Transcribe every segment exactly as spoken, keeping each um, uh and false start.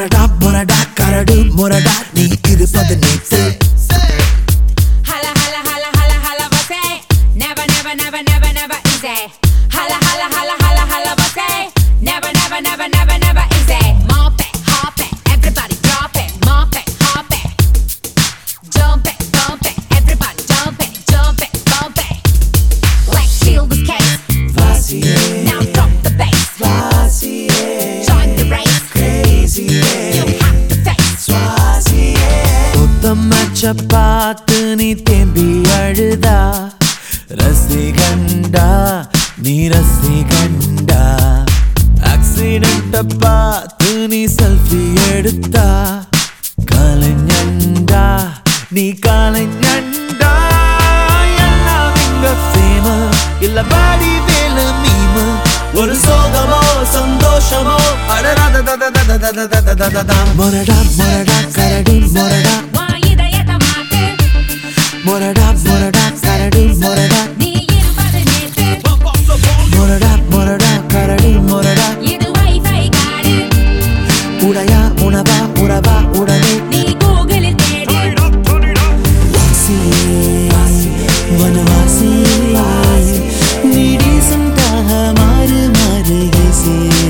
மொரடா மொரடா கரடு மொரடா நீ இருப்பது நேத்து Hala hala hala hala hala você never never never never never easy Hala hala hala hala hala você never never never never never easy Mop it, hop it, everybody drop it Mop it, hop it Jump it, bump it, everybody jump it Jump it, bump it Let's feel this case Vacié Now drop the bass Vacié Join the race Crazy You have to face Vacié உத்தமச்ச பார்த்து நீ தேம்பி அழுதா ரசிகண்டா நீ ரசிகண்டா accident பார்த்து நீ selfie எடுத்தா கலைஞண்டா நீ கலைஞண்டா எல்லாம் இங்க ஃபேம இல்ல பாடி வேல மீம ஒரு சோகமோ சந்தோஷமோ மொரடா மொரடா கரடி மொரடா உன் இதயத்தை மாத்து மொரடா மொரடா கரடி மொரடா நீ இருப்பது நேத்து மொரடா மொரடா கரடி மொரடா இது வைஃபை காடு உடையா உணவா உறவா உடனே நீ கூகுளில் தேடு வாசியே வனவாசியே நீ டீசெண்டாக மாறு மாறு ஏசியே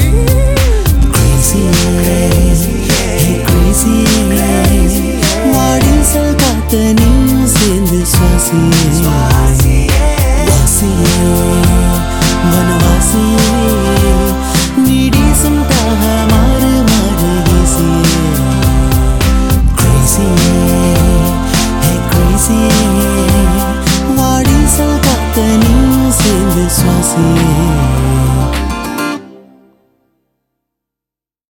வாடிசல் காத்த நீயும் சேர்ந்து சுவாசியே வாசியே வனவாசியே நீ டீசெண்டாக மாறு மாறு ஏசியே வாடிசல் காத்த நீயும் சேர்ந்து சுவாசியே